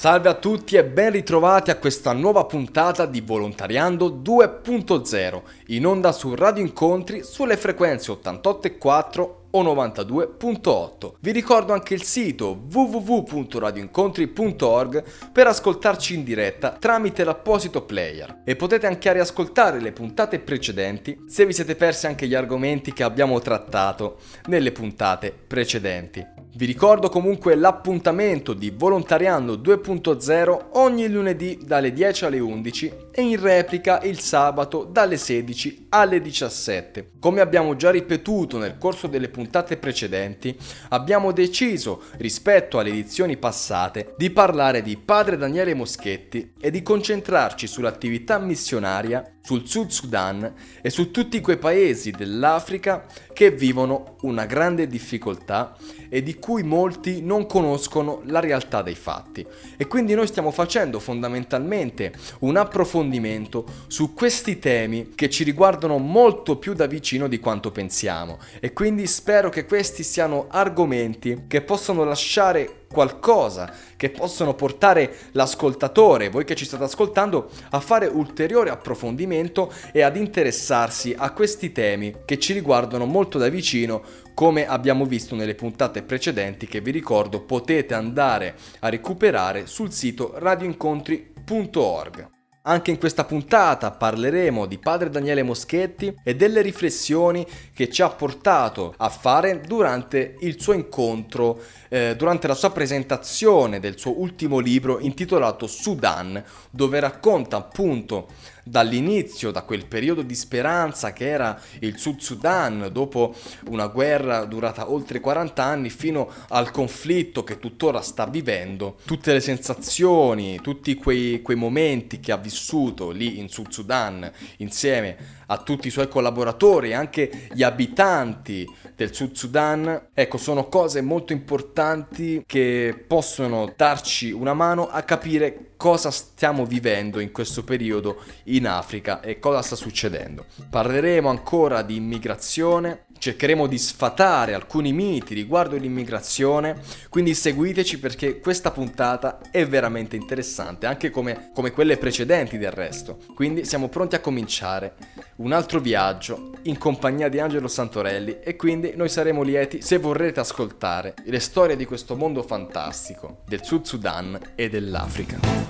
Salve a tutti e ben ritrovati a questa nuova puntata di Volontariando 2.0 in onda su Radio Incontri sulle frequenze 88.4 o 92.8. Vi ricordo anche il sito www.radioincontri.org per ascoltarci in diretta tramite l'apposito player e potete anche riascoltare le puntate precedenti se vi siete persi anche gli argomenti che abbiamo trattato nelle puntate precedenti. Vi ricordo comunque l'appuntamento di Volontariando 2.0 ogni lunedì dalle 10 alle 11 e in replica il sabato dalle 16 alle 17. Come abbiamo già ripetuto nel corso delle puntate precedenti, abbiamo deciso, rispetto alle edizioni passate, di parlare di Padre Daniele Moschetti e di concentrarci sull'attività missionaria, sul Sud Sudan e su tutti quei paesi dell'Africa che vivono una grande difficoltà e di cui molti non conoscono la realtà dei fatti. E quindi noi stiamo facendo fondamentalmente un approfondimento su questi temi che ci riguardano molto più da vicino di quanto pensiamo, e quindi spero che questi siano argomenti che possono lasciare qualcosa, che possono portare l'ascoltatore, voi che ci state ascoltando, a fare ulteriore approfondimento e ad interessarsi a questi temi che ci riguardano molto da vicino, come abbiamo visto nelle puntate precedenti che vi ricordo potete andare a recuperare sul sito radioincontri.org. Anche in questa puntata parleremo di Padre Daniele Moschetti e delle riflessioni che ci ha portato a fare durante il suo incontro, durante la sua presentazione del suo ultimo libro intitolato Sudan, dove racconta appunto dall'inizio, da quel periodo di speranza che era il Sud Sudan dopo una guerra durata oltre 40 anni fino al conflitto che tuttora sta vivendo, tutte le sensazioni, tutti quei momenti che ha vissuto lì in Sud Sudan insieme a tutti i suoi collaboratori e anche gli abitanti del Sud Sudan. Ecco, sono cose molto importanti che possono darci una mano a capire cosa stiamo vivendo in questo periodo in Africa e cosa sta succedendo. Parleremo ancora di immigrazione, cercheremo di sfatare alcuni miti riguardo l'immigrazione, quindi seguiteci perché questa puntata è veramente interessante, anche come quelle precedenti del resto. Quindi siamo pronti a cominciare un altro viaggio in compagnia di Angelo Santorelli e quindi noi saremo lieti se vorrete ascoltare le storie di questo mondo fantastico del Sud Sudan e dell'Africa.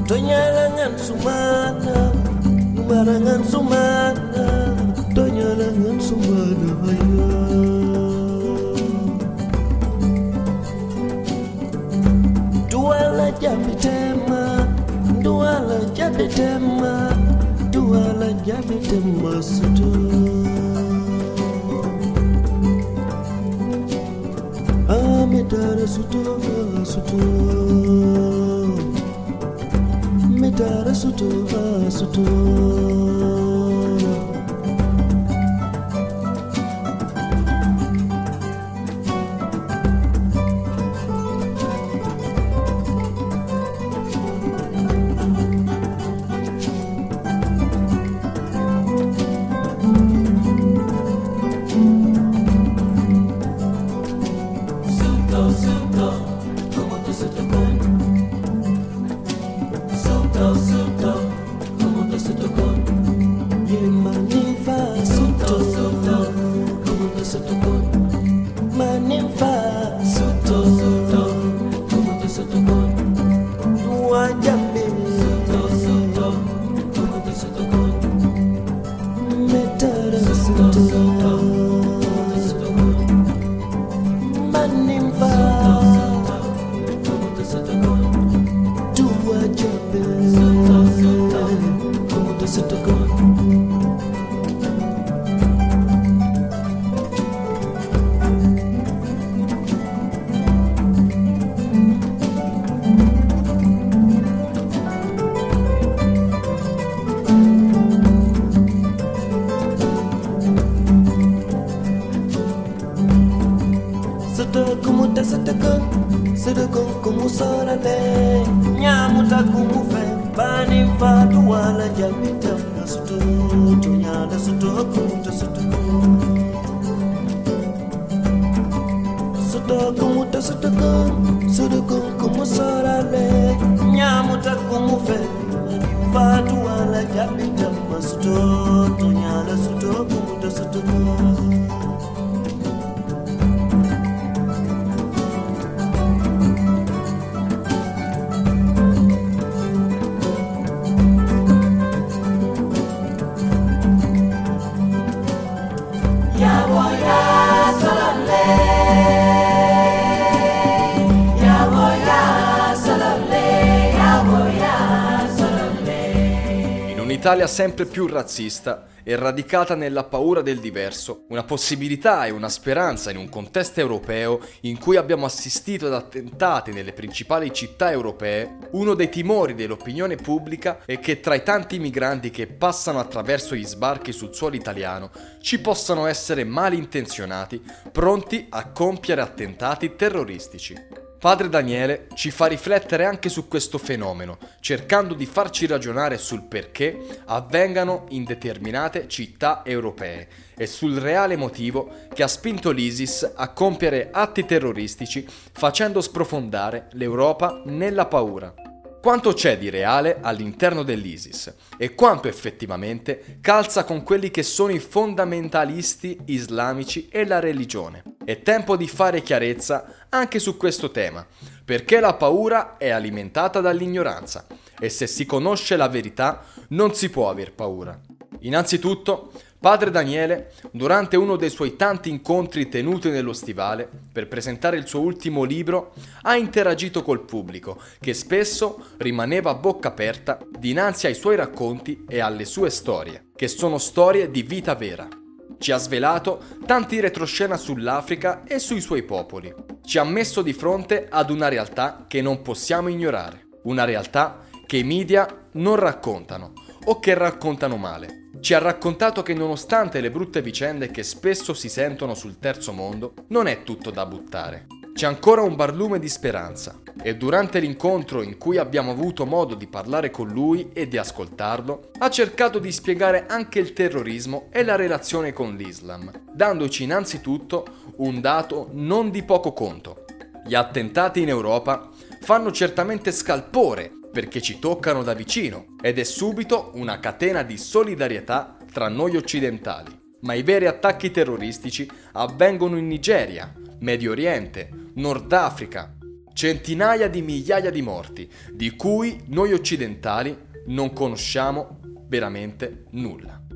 Tonyalangan sumana, numarangan sumana, tonyalangan jangan sumbadaya. Duala jabitema, duala jabitema, duala jabitema suto. Metara suto, suto. Metara suto, suto. Sedekong kumu sorale, nyamuta kumu fe, bani fatu wala jamita na suto, tunya na suto kumu ta suto. Suto kumu ta suto kumu, sedekong kumu sorale, nyamuta kumu fe, bani fatu wala jamita na suto, tunya na suto kumu ta suto. Un'Italia sempre più razzista e radicata nella paura del diverso, una possibilità e una speranza in un contesto europeo in cui abbiamo assistito ad attentati nelle principali città europee, uno dei timori dell'opinione pubblica è che tra i tanti migranti che passano attraverso gli sbarchi sul suolo italiano ci possano essere malintenzionati pronti a compiere attentati terroristici. Padre Daniele ci fa riflettere anche su questo fenomeno, cercando di farci ragionare sul perché avvengano in determinate città europee e sul reale motivo che ha spinto l'ISIS a compiere atti terroristici facendo sprofondare l'Europa nella paura. Quanto c'è di reale all'interno dell'ISIS e quanto effettivamente calza con quelli che sono i fondamentalisti islamici e la religione. È tempo di fare chiarezza anche su questo tema, perché la paura è alimentata dall'ignoranza e se si conosce la verità non si può aver paura. Innanzitutto, Padre Daniele, durante uno dei suoi tanti incontri tenuti nello Stivale per presentare il suo ultimo libro, ha interagito col pubblico, che spesso rimaneva a bocca aperta dinanzi ai suoi racconti e alle sue storie, che sono storie di vita vera. Ci ha svelato tanti retroscena sull'Africa e sui suoi popoli. Ci ha messo di fronte ad una realtà che non possiamo ignorare, una realtà che i media non raccontano o che raccontano male. Ci ha raccontato che nonostante le brutte vicende che spesso si sentono sul terzo mondo, non è tutto da buttare. C'è ancora un barlume di speranza e durante l'incontro in cui abbiamo avuto modo di parlare con lui e di ascoltarlo, ha cercato di spiegare anche il terrorismo e la relazione con l'Islam, dandoci innanzitutto un dato non di poco conto. Gli attentati in Europa fanno certamente scalpore perché ci toccano da vicino ed è subito una catena di solidarietà tra noi occidentali. Ma i veri attacchi terroristici avvengono in Nigeria, Medio Oriente, Nord Africa. Centinaia di migliaia di morti, di cui noi occidentali non conosciamo veramente nulla.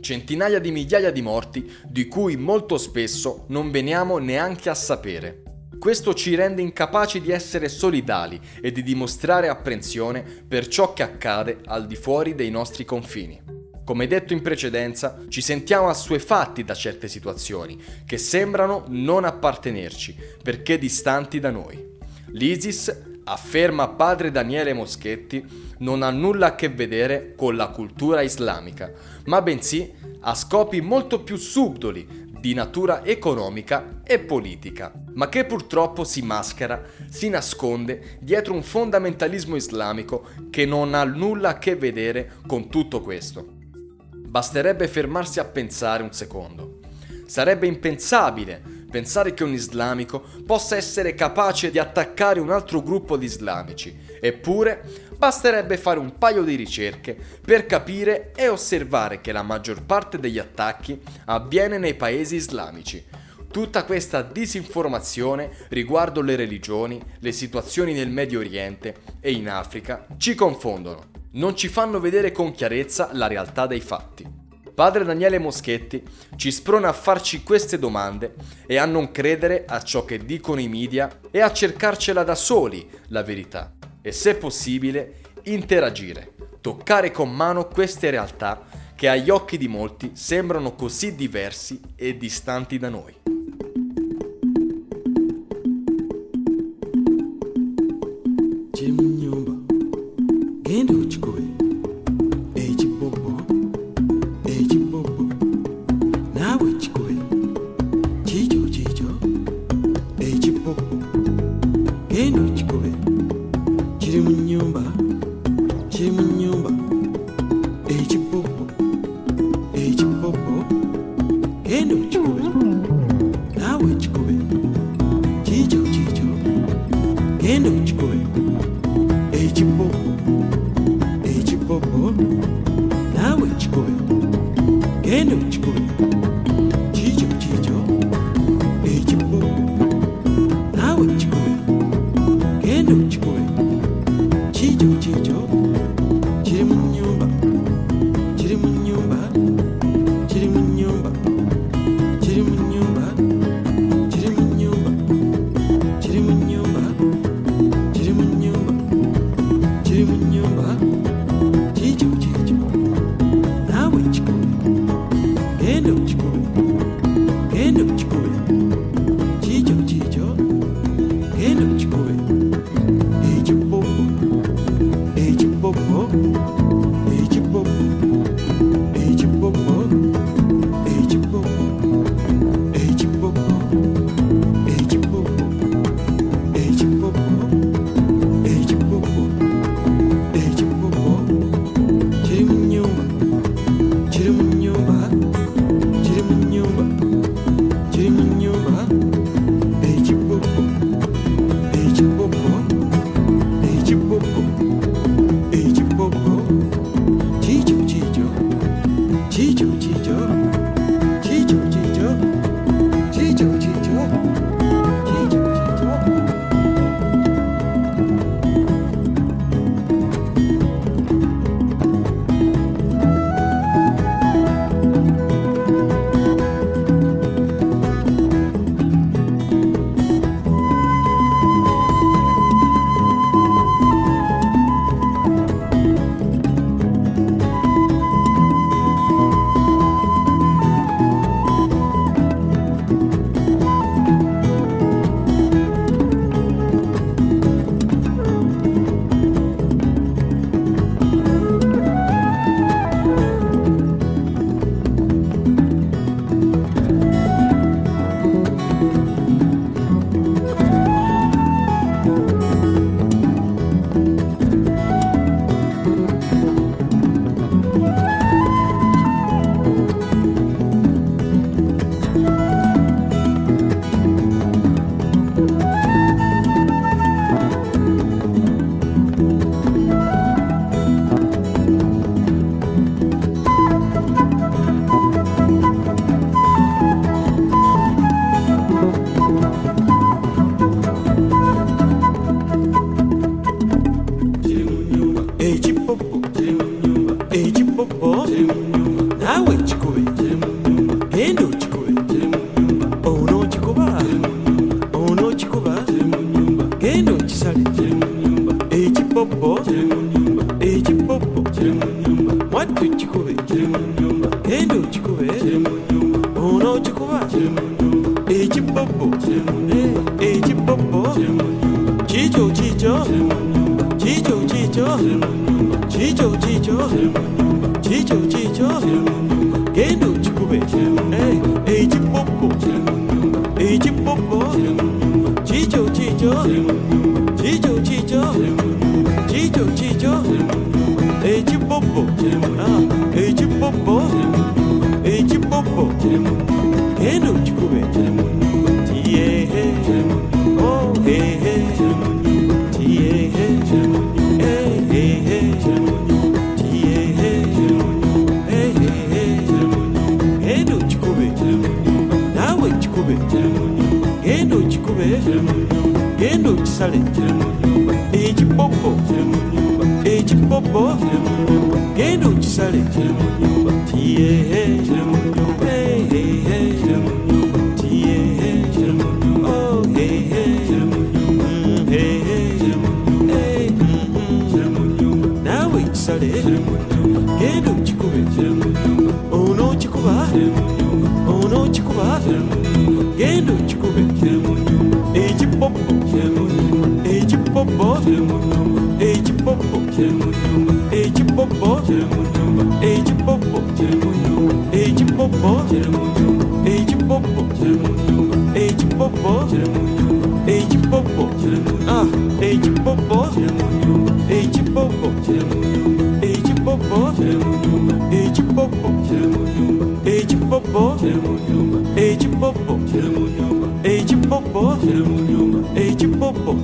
Centinaia di migliaia di morti di cui molto spesso non veniamo neanche a sapere. Questo ci rende incapaci di essere solidali e di dimostrare apprensione per ciò che accade al di fuori dei nostri confini. Come detto in precedenza, ci sentiamo assuefatti da certe situazioni che sembrano non appartenerci perché distanti da noi. L'ISIS, afferma padre Daniele Moschetti, non ha nulla a che vedere con la cultura islamica, ma bensì ha scopi molto più subdoli di natura economica e politica, ma che purtroppo si maschera, si nasconde dietro un fondamentalismo islamico che non ha nulla a che vedere con tutto questo. Basterebbe fermarsi a pensare un secondo. Sarebbe impensabile pensare che un islamico possa essere capace di attaccare un altro gruppo di islamici, eppure basterebbe fare un paio di ricerche per capire e osservare che la maggior parte degli attacchi avviene nei paesi islamici. Tutta questa disinformazione riguardo le religioni, le situazioni nel Medio Oriente e in Africa ci confondono, non ci fanno vedere con chiarezza la realtà dei fatti. Padre Daniele Moschetti ci sprona a farci queste domande e a non credere a ciò che dicono i media e a cercarcela da soli la verità. E se possibile, interagire, toccare con mano queste realtà che agli occhi di molti sembrano così diversi e distanti da noi. Chicho Ejipopo, Ejipopo, Watu chikube, Endo chikube, Ono chikuba, Ejipopo, Ejipopo, Chicho, Chicho, Chicho, Chicho, Chicho, Chicho, Chicho, Chicho, Endo chikube, Ejipopo, Ejipopo, Chicho, Chicho, Chicho, Chicho, Chicho, Chicho, Ejipopo, Ejipopo, Ejipopo, Endo chikube, Tie, oh, hey, hey, Tie, hey, hey, hey, Tie, hey, hey, hey, Endo chikube, Nawe chikube, Endo chikube, Endo chisale, Ejipopo, Ejipopo, Endo chisale, Tie, hey, hey, hey, Tie, oh, hey, hey, hey, hey, Nawe chisale, Endo chikube, Ono chikuba, Ono chikuba, Endo chikube, Ejipopo, Ejipopo, Ejipopo, Ejipopo, Ejipopo, Ejipopo, Ejipopo, Ejipopo, Ejipopo, Ejipopo, Ejipopo, Ejipopo, Ejipopo, Ejipopo, Ejipopo, Ejipopo, Ejipopo,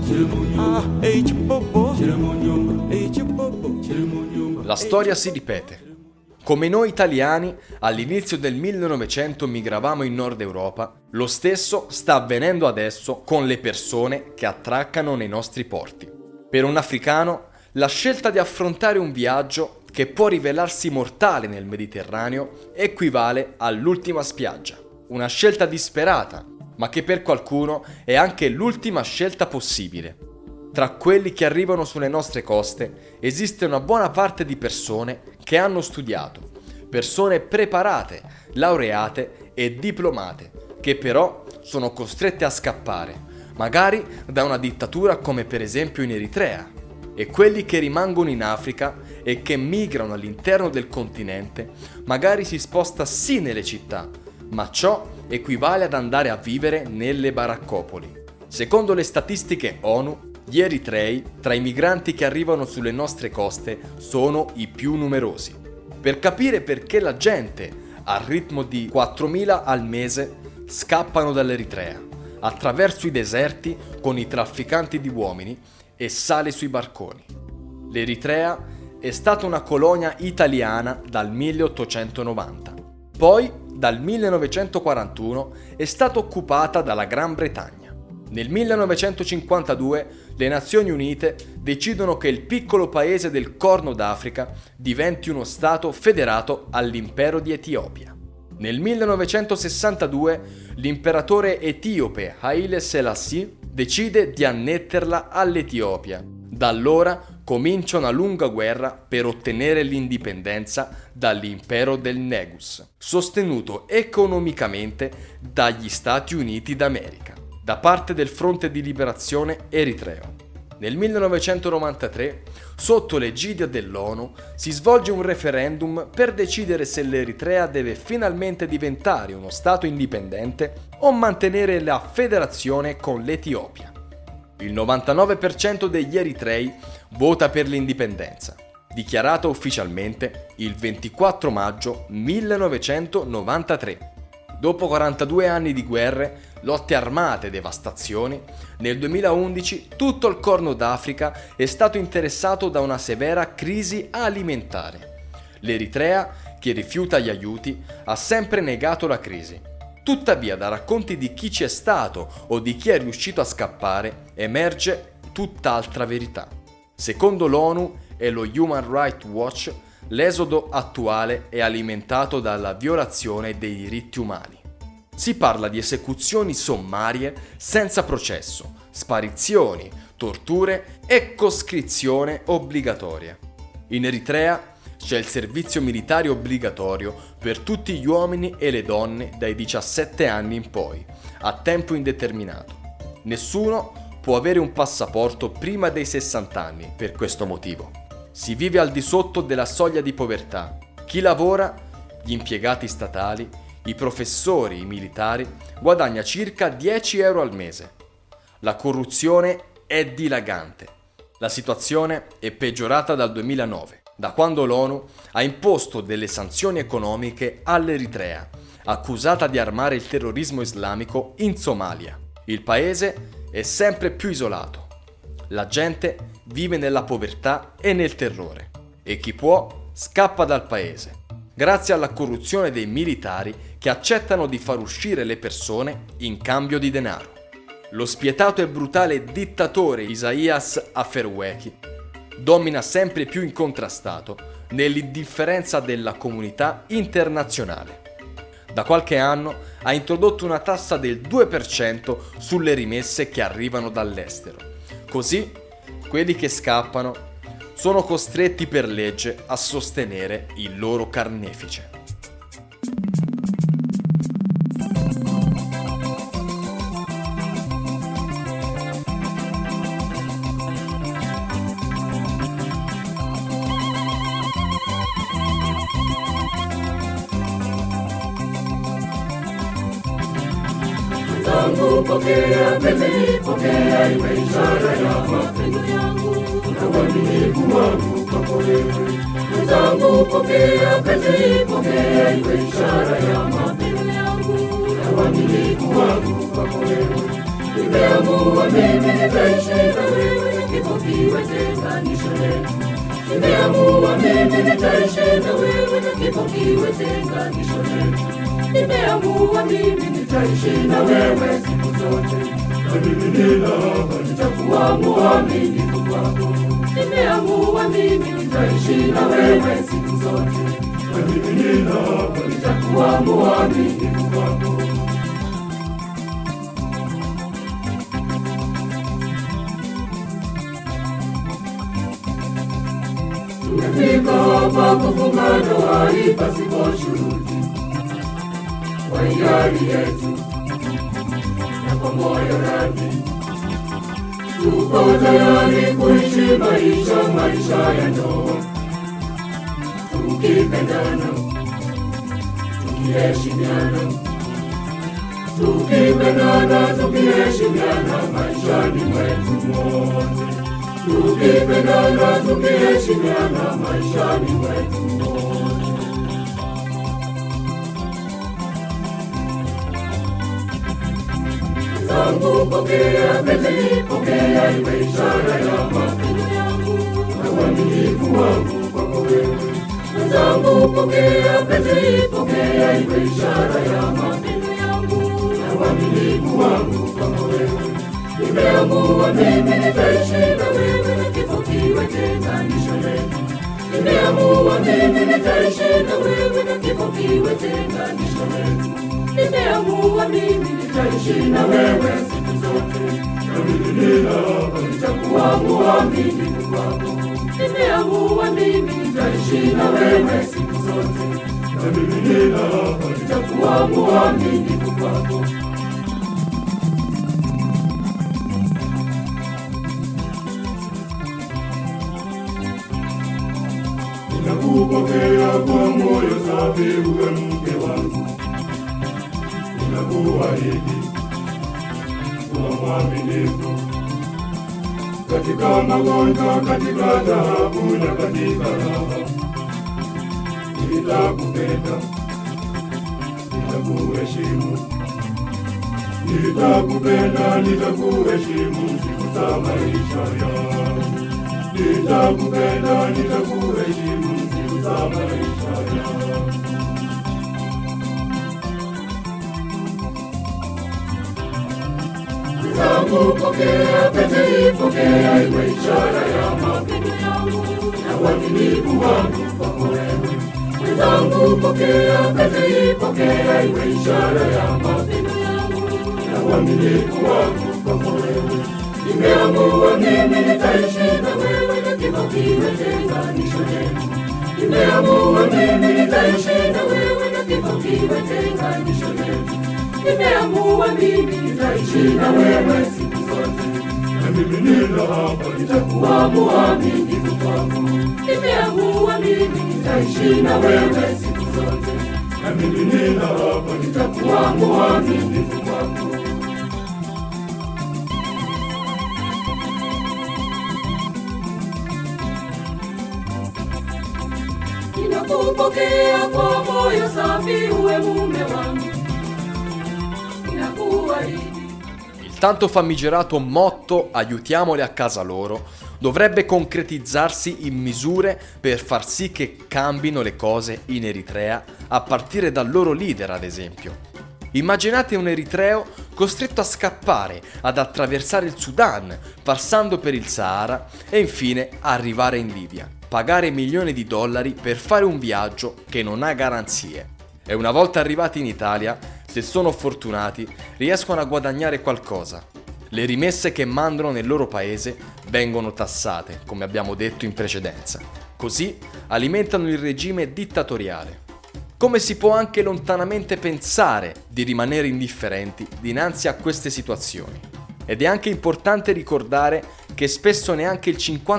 Ejipopo. La storia si ripete. Come noi italiani all'inizio del 1900 migravamo in Nord Europa, lo stesso sta avvenendo adesso con le persone che attraccano nei nostri porti. Per un africano, la scelta di affrontare un viaggio che può rivelarsi mortale nel Mediterraneo equivale all'ultima spiaggia. Una scelta disperata, ma che per qualcuno è anche l'ultima scelta possibile. Tra quelli che arrivano sulle nostre coste esiste una buona parte di persone che hanno studiato, persone preparate, laureate e diplomate, che però sono costrette a scappare, magari da una dittatura come per esempio in Eritrea, e quelli che rimangono in Africa e che migrano all'interno del continente, magari si sposta sì nelle città, ma ciò equivale ad andare a vivere nelle baraccopoli. Secondo le statistiche ONU, gli eritrei, tra i migranti che arrivano sulle nostre coste, sono i più numerosi. Per capire perché la gente, al ritmo di 4.000 al mese, scappano dall'Eritrea, attraverso i deserti con i trafficanti di uomini e sale sui barconi. L'Eritrea è stata una colonia italiana dal 1890. Poi, dal 1941, è stata occupata dalla Gran Bretagna. Nel 1952 le Nazioni Unite decidono che il piccolo paese del Corno d'Africa diventi uno stato federato all'impero di Etiopia. Nel 1962 l'imperatore etiope Haile Selassie decide di annetterla all'Etiopia. Da allora comincia una lunga guerra per ottenere l'indipendenza dall'impero del Negus, sostenuto economicamente dagli Stati Uniti d'America, da parte del Fronte di Liberazione Eritreo. Nel 1993, sotto l'egidia dell'ONU, si svolge un referendum per decidere se l'Eritrea deve finalmente diventare uno Stato indipendente o mantenere la federazione con l'Etiopia. Il 99% degli eritrei vota per l'indipendenza, dichiarata ufficialmente il 24 maggio 1993. Dopo 42 anni di guerre, lotte armate e devastazioni, nel 2011 tutto il Corno d'Africa è stato interessato da una severa crisi alimentare. L'Eritrea, che rifiuta gli aiuti, ha sempre negato la crisi. Tuttavia, da racconti di chi c'è stato o di chi è riuscito a scappare, emerge tutt'altra verità. Secondo l'ONU e lo Human Rights Watch, l'esodo attuale è alimentato dalla violazione dei diritti umani. Si parla di esecuzioni sommarie senza processo, sparizioni, torture e coscrizione obbligatoria. In Eritrea c'è il servizio militare obbligatorio per tutti gli uomini e le donne dai 17 anni in poi, a tempo indeterminato. Nessuno può avere un passaporto prima dei 60 anni per questo motivo. Si vive al di sotto della soglia di povertà. Chi lavora, gli impiegati statali, i professori, i militari, guadagna circa 10 euro al mese. La corruzione è dilagante. La situazione è peggiorata dal 2009, da quando l'ONU ha imposto delle sanzioni economiche all'Eritrea, accusata di armare il terrorismo islamico in Somalia. Il paese è sempre più isolato. La gente vive nella povertà e nel terrore, e chi può scappa dal paese, grazie alla corruzione dei militari che accettano di far uscire le persone in cambio di denaro. Lo spietato e brutale dittatore Isaias Afwerki domina sempre più incontrastato nell'indifferenza della comunità internazionale. Da qualche anno ha introdotto una tassa del 2% sulle rimesse che arrivano dall'estero. Così quelli che scappano sono costretti per legge a sostenere il loro carnefice. Pokea, penzi, pokea, iwe ishara ya mapendo yangu na uaminifu wangu kwako wewe. Mwenzangu pokea, penzi, pokea, iwe ishara ya mapendo yangu na uaminifu wangu kwako wewe. Nimeamua mimi nitaishi na wewe, kifo kiwetenganishe letu. Nimeamua mimi nitaishi na wewe, kifo kiwetenganishe letu. Nimeamua mimi nitaishi na wewe siku zote, na mimi nitakuwa mwaminifu kwako. Nimeamua mimi nitaishi na wewe siku zote, na mimi nitakuwa mwaminifu kwako. Tumefika hapa kufunga ndoa hii pasipo shuruti, kwa hiari yetu na kwa moyo radhi. Tuko tayari kuishi maisha ya ndoa, tukipendana, tukiheshimiana maishani mwetu mote. Tukipendana, tukiheshimiana maishani mwetu mote. Zangu pokea, penzi, pokea, iwe ishara ya mapendo yangu na uaminifu wangu kwako wewe. Zangu pokea, penzi, pokea, iwe ishara ya mapendo yangu na uaminifu wangu kwako wewe. Nimeamua mimi nitaishi na wewe, kifo kiwetenganishe letu. Nimeamua mimi nitaishi na wewe, kifo kiwetenganishe letu. Nimeamua mimi nitaishi na wewe siku zote, na mimi nitakuwa mwaminifu kwako. Nimeamua mimi nitaishi na wewe siku zote, na mimi nitakuwa mwaminifu kwako. Ninakupokea kwa moyo safi, uwe mke wangu. Ninakuahidi kuwa mwaminifu katika magonjwa, katika taabu na katika raha. Nitakupenda, nitakuheshimu. Nitakupenda, nitakuheshimu siku za maisha yangu. Nitakupenda, nitakuheshimu siku za maisha yangu. Zangu pokea, penzi, pokea, iwe ishara ya mapendo yangu na uaminifu wangu kwako wewe. Zangu pokea, penzi, pokea, iwe ishara ya mapendo yangu na uaminifu wangu kwako wewe. Nimeamua mimi nitaishi na wewe na kifo kimetenganisha letu. Nimeamua mimi nitaishi na wewe na kifo kimetenganisha letu. Nimeamua mimi nitaishi na wewe siku zote. Na mimi nina hapa nitakuwa mwaminifu kwako. Nimeamua mimi nitaishi na wewe siku zote. Na mimi nina hapa nitakuwa mwaminifu kwako. Ninakupokea kwa moyo safi, uwe mume wangu. Il tanto famigerato motto "aiutiamoli a casa loro" dovrebbe concretizzarsi in misure per far sì che cambino le cose in Eritrea, a partire dal loro leader, ad esempio. Immaginate un eritreo costretto a scappare, ad attraversare il Sudan, passando per il Sahara e infine arrivare in Libia, pagare milioni di dollari per fare un viaggio che non ha garanzie. E una volta arrivati in Italia, se sono fortunati, riescono a guadagnare qualcosa. Le rimesse che mandano nel loro paese vengono tassate, come abbiamo detto in precedenza. Così alimentano il regime dittatoriale. Come si può anche lontanamente pensare di rimanere indifferenti dinanzi a queste situazioni? Ed è anche importante ricordare che spesso neanche il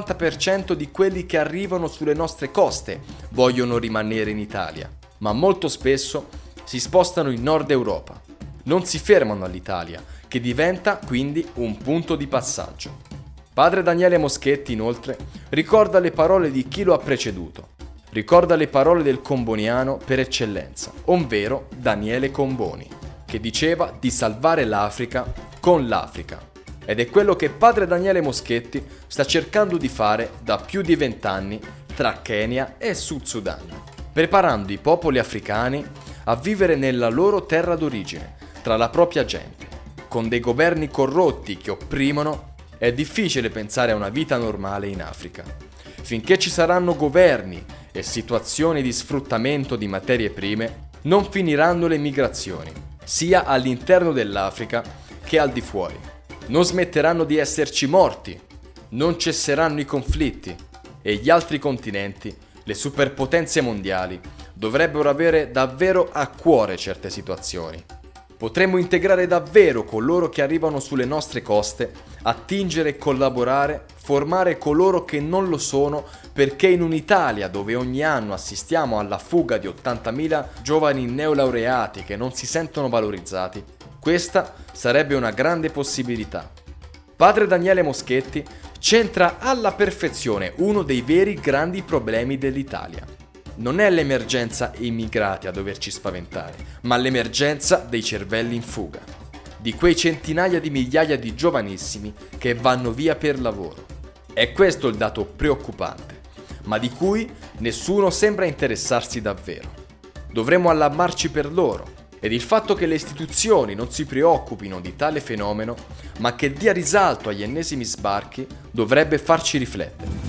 50% di quelli che arrivano sulle nostre coste vogliono rimanere in Italia, ma molto spesso si spostano in Nord Europa. Non si fermano all'Italia, che diventa quindi un punto di passaggio. Padre Daniele Moschetti, inoltre, ricorda le parole di chi lo ha preceduto. Ricorda le parole del comboniano per eccellenza, ovvero Daniele Comboni, che diceva di salvare l'Africa con l'Africa. Ed è quello che padre Daniele Moschetti sta cercando di fare da più di 20 anni tra Kenya e Sud Sudan, preparando i popoli africani a vivere nella loro terra d'origine, tra la propria gente. Con dei governi corrotti che opprimono, è difficile pensare a una vita normale in Africa. Finché ci saranno governi e situazioni di sfruttamento di materie prime, non finiranno le migrazioni, sia all'interno dell'Africa che al di fuori. Non smetteranno di esserci morti, non cesseranno i conflitti e gli altri continenti, le superpotenze mondiali, dovrebbero avere davvero a cuore certe situazioni. Potremmo integrare davvero coloro che arrivano sulle nostre coste, attingere e collaborare, formare coloro che non lo sono, perché in un'Italia dove ogni anno assistiamo alla fuga di 80.000 giovani neolaureati che non si sentono valorizzati, questa sarebbe una grande possibilità. Padre Daniele Moschetti centra alla perfezione uno dei veri grandi problemi dell'Italia. Non è l'emergenza immigrati a doverci spaventare, ma l'emergenza dei cervelli in fuga, di quei centinaia di migliaia di giovanissimi che vanno via per lavoro. È questo il dato preoccupante, ma di cui nessuno sembra interessarsi davvero. Dovremmo allarmarci per loro, ed il fatto che le istituzioni non si preoccupino di tale fenomeno, ma che dia risalto agli ennesimi sbarchi, dovrebbe farci riflettere.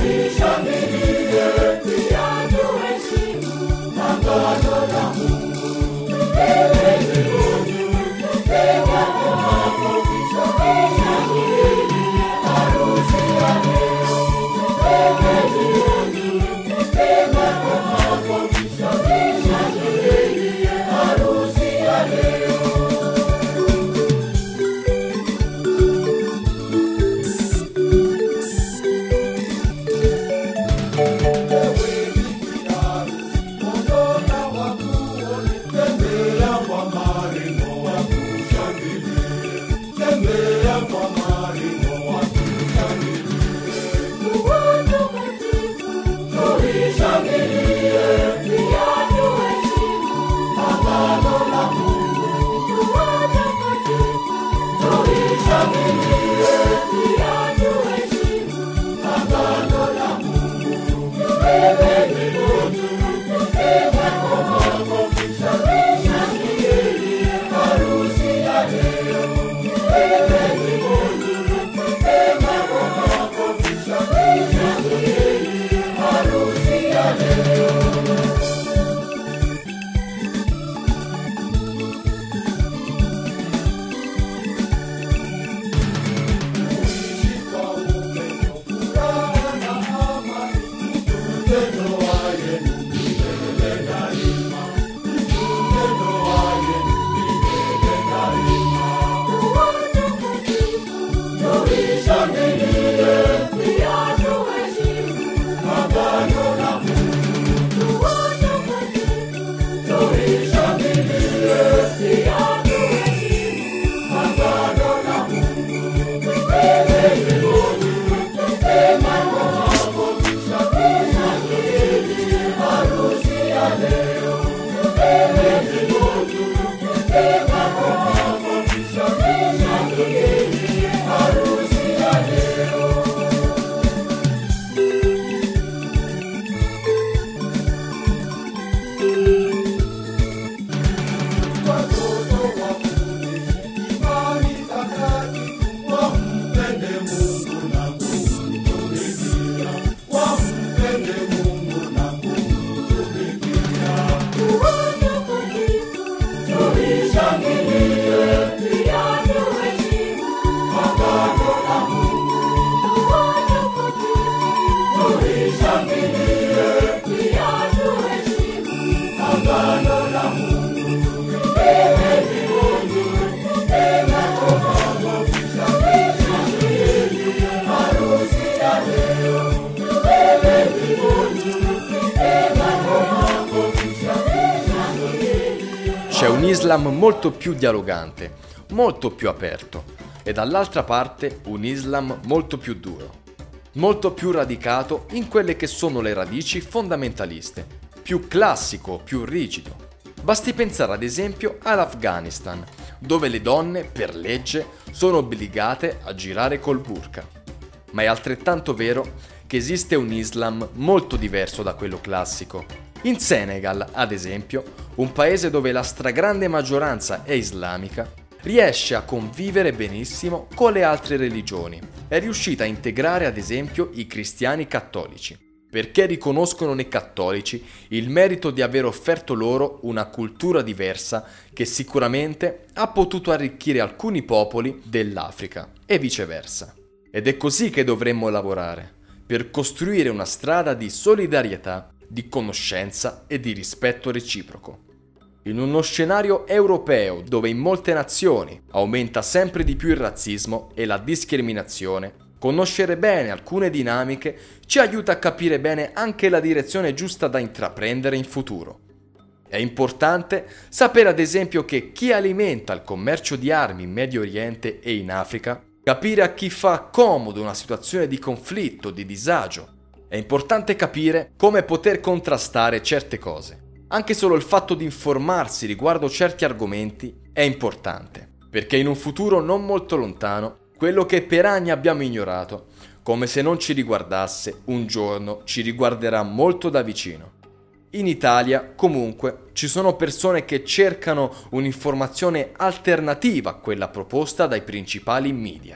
C'è un Islam molto più dialogante, molto più aperto, e dall'altra parte un Islam molto più duro, molto più radicato in quelle che sono le radici fondamentaliste, più classico, più rigido. Basti pensare ad esempio all'Afghanistan, dove le donne, per legge, sono obbligate a girare col burqa. Ma è altrettanto vero che esiste un Islam molto diverso da quello classico. In Senegal, ad esempio, un paese dove la stragrande maggioranza è islamica, riesce a convivere benissimo con le altre religioni. È riuscita a integrare ad esempio i cristiani cattolici, perché riconoscono nei cattolici il merito di aver offerto loro una cultura diversa che sicuramente ha potuto arricchire alcuni popoli dell'Africa e viceversa. Ed è così che dovremmo lavorare, per costruire una strada di solidarietà, di conoscenza e di rispetto reciproco. In uno scenario europeo dove in molte nazioni aumenta sempre di più il razzismo e la discriminazione, conoscere bene alcune dinamiche ci aiuta a capire bene anche la direzione giusta da intraprendere in futuro. È importante sapere ad esempio che chi alimenta il commercio di armi in Medio Oriente e in Africa, capire a chi fa comodo una situazione di conflitto, di disagio. È importante capire come poter contrastare certe cose. Anche solo il fatto di informarsi riguardo certi argomenti è importante, perché in un futuro non molto lontano, quello che per anni abbiamo ignorato, come se non ci riguardasse, un giorno ci riguarderà molto da vicino. In Italia, comunque, ci sono persone che cercano un'informazione alternativa a quella proposta dai principali media.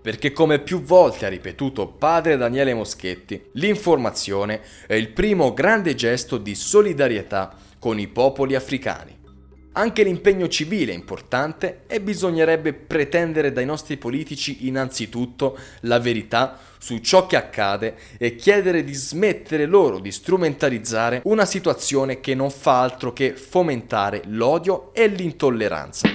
perché come più volte ha ripetuto padre Daniele Moschetti, l'informazione è il primo grande gesto di solidarietà con i popoli africani. Anche l'impegno civile è importante e bisognerebbe pretendere dai nostri politici innanzitutto la verità su ciò che accade e chiedere di smettere loro di strumentalizzare una situazione che non fa altro che fomentare l'odio e l'intolleranza.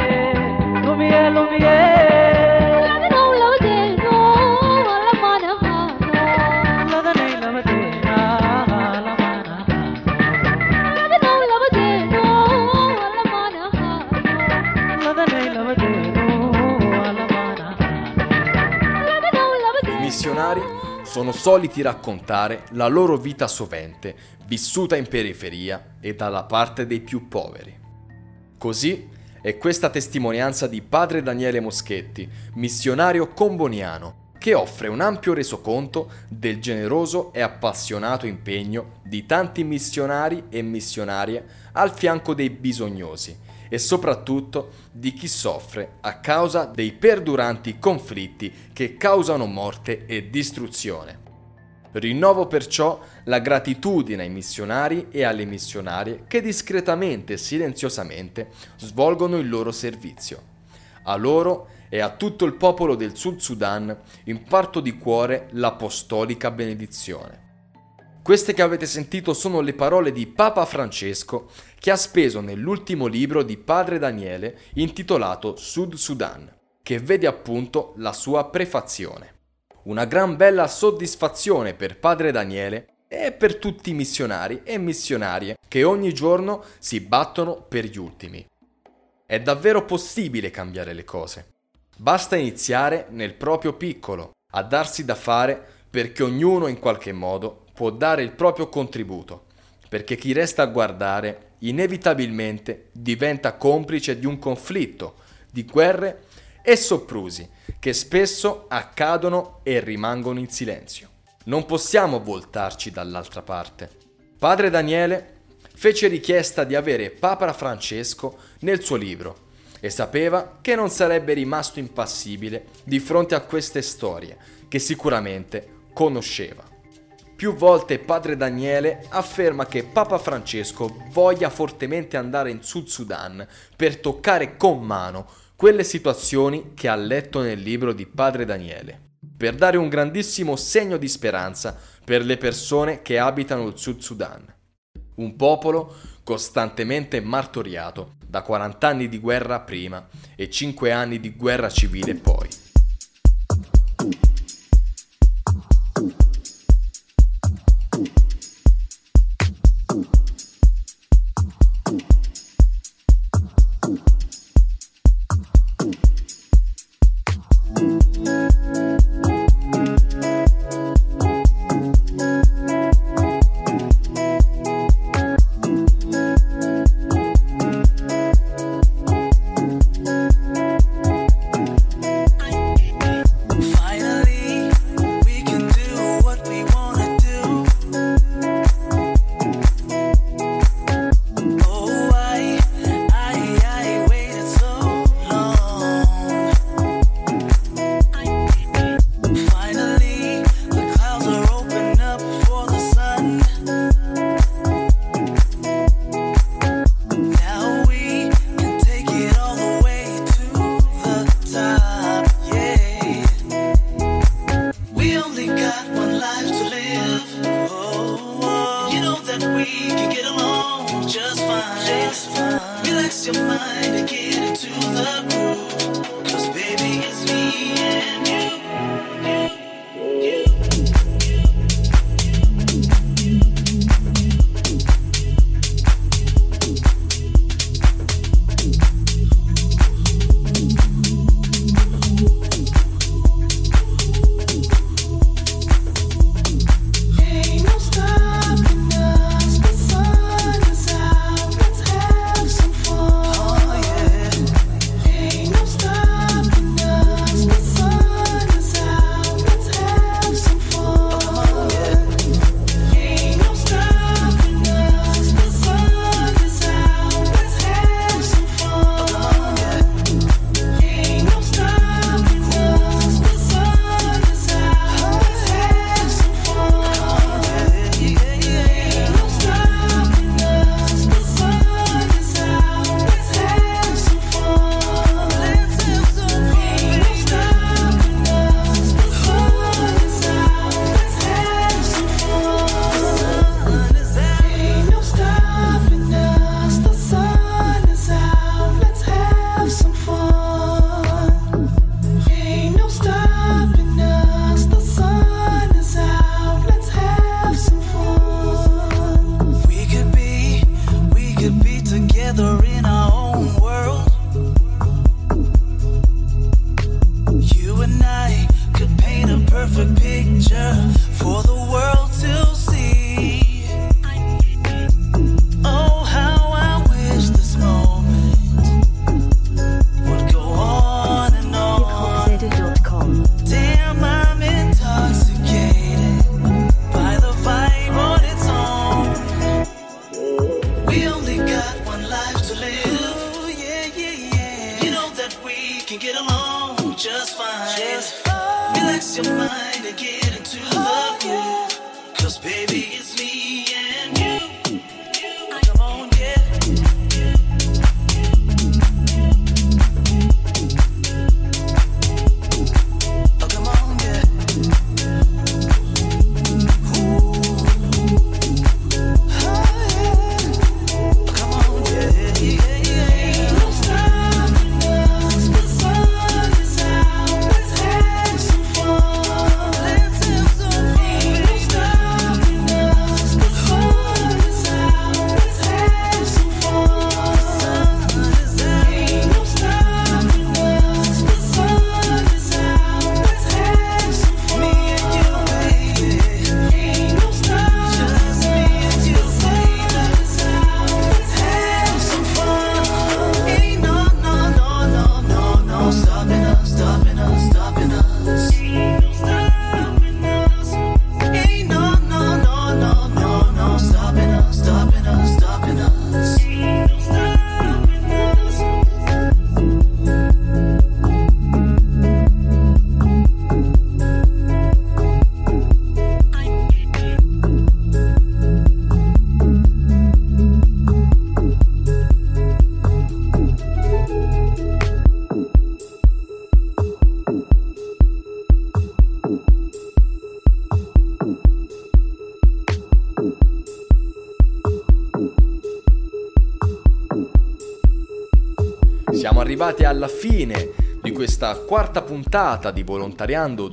Lumie, lumie, lumie. sono soliti raccontare la loro vita sovente, vissuta in periferia e dalla parte dei più poveri. Così è questa testimonianza di padre Daniele Moschetti, missionario comboniano, che offre un ampio resoconto del generoso e appassionato impegno di tanti missionari e missionarie al fianco dei bisognosi e soprattutto di chi soffre a causa dei perduranti conflitti che causano morte e distruzione. Rinnovo perciò la gratitudine ai missionari e alle missionarie che discretamente e silenziosamente svolgono il loro servizio. A loro e a tutto il popolo del Sud Sudan imparto di cuore l'apostolica benedizione. Queste che avete sentito sono le parole di Papa Francesco che ha speso nell'ultimo libro di padre Daniele intitolato Sud Sudan, che vede appunto la sua prefazione. Una gran bella soddisfazione per padre Daniele e per tutti i missionari e missionarie che ogni giorno si battono per gli ultimi. È davvero possibile cambiare le cose. Basta iniziare nel proprio piccolo, a darsi da fare perché ognuno in qualche modo può dare il proprio contributo, perché chi resta a guardare inevitabilmente diventa complice di un conflitto, di guerre e soprusi che spesso accadono e rimangono in silenzio. Non possiamo voltarci dall'altra parte. Padre Daniele fece richiesta di avere Papa Francesco nel suo libro e sapeva che non sarebbe rimasto impassibile di fronte a queste storie che sicuramente conosceva. Più volte padre Daniele afferma che Papa Francesco voglia fortemente andare in Sud Sudan per toccare con mano quelle situazioni che ha letto nel libro di padre Daniele, per dare un grandissimo segno di speranza per le persone che abitano il Sud Sudan. Un popolo costantemente martoriato da 40 anni di guerra prima e 5 anni di guerra civile poi. Ain't no Siamo arrivati alla fine di questa quarta puntata di Volontariando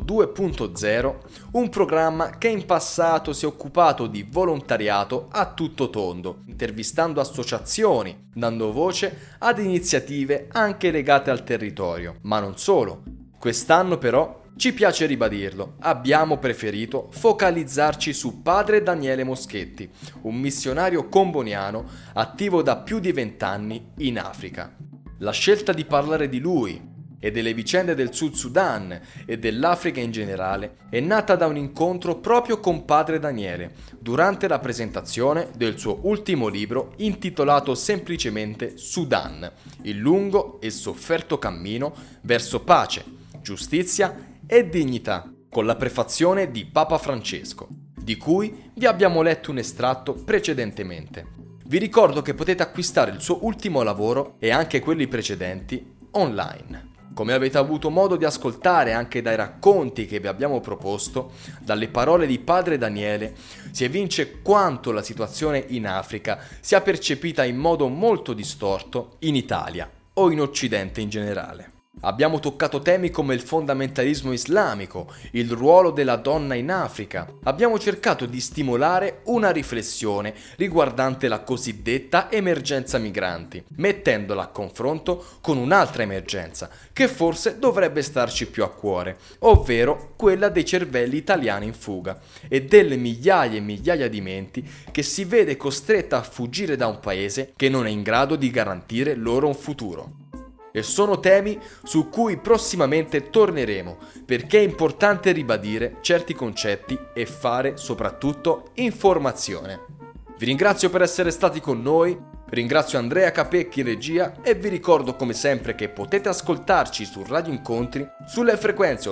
2.0, un programma che in passato si è occupato di volontariato a tutto tondo, intervistando associazioni, dando voce ad iniziative anche legate al territorio. Ma non solo. Quest'anno però, ci piace ribadirlo, abbiamo preferito focalizzarci su padre Daniele Moschetti, un missionario comboniano attivo da più di 20 anni in Africa. La scelta di parlare di lui e delle vicende del Sud Sudan e dell'Africa in generale è nata da un incontro proprio con padre Daniele durante la presentazione del suo ultimo libro intitolato semplicemente Sudan, il lungo e sofferto cammino verso pace, giustizia e dignità, con la prefazione di Papa Francesco, di cui vi abbiamo letto un estratto precedentemente. Vi ricordo che potete acquistare il suo ultimo lavoro e anche quelli precedenti online. Come avete avuto modo di ascoltare anche dai racconti che vi abbiamo proposto, dalle parole di padre Daniele, si evince quanto la situazione in Africa sia percepita in modo molto distorto in Italia o in Occidente in generale. Abbiamo toccato temi come il fondamentalismo islamico, il ruolo della donna in Africa. Abbiamo cercato di stimolare una riflessione riguardante la cosiddetta emergenza migranti, mettendola a confronto con un'altra emergenza che forse dovrebbe starci più a cuore, ovvero quella dei cervelli italiani in fuga e delle migliaia e migliaia di menti che si vede costretta a fuggire da un paese che non è in grado di garantire loro un futuro. E sono temi su cui prossimamente torneremo, perché è importante ribadire certi concetti e fare soprattutto informazione. Vi ringrazio per essere stati con noi, ringrazio Andrea Capecchi in regia e vi ricordo come sempre che potete ascoltarci su Radio Incontri sulle frequenze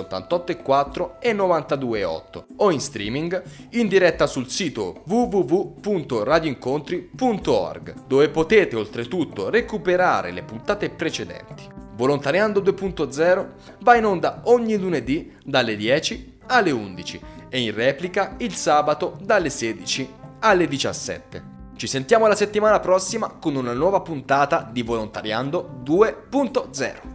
88.4 e 92.8 o in streaming in diretta sul sito www.radioincontri.org, dove potete oltretutto recuperare le puntate precedenti. Volontariando 2.0 va in onda ogni lunedì dalle 10 alle 11 e in replica il sabato dalle 16 alle 17. Ci sentiamo la settimana prossima con una nuova puntata di Volontariando 2.0.